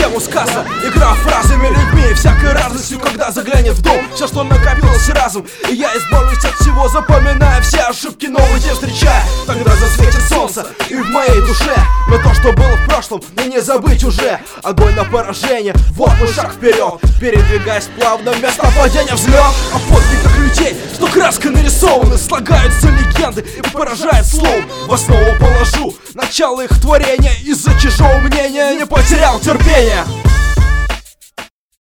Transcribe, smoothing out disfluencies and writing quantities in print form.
тему сказа. Игра фразами, людьми, всякой разностью, когда заглянет в дом все, что накопилось разом. И я избавлюсь от всего, запоминая все ошибки, новый день встречая. Тогда засветит солнце и в моей душе. Но то, что было в прошлом, мне не забыть уже. Огонь на поражение, вот мой шаг вперед, передвигаясь плавно, вместо падения взлет. О подвигах людей, что краской нарисованы, слагаются легенды и поражает словом. В основу положу начало их творения, из-за чужого мнения не потерял терпения.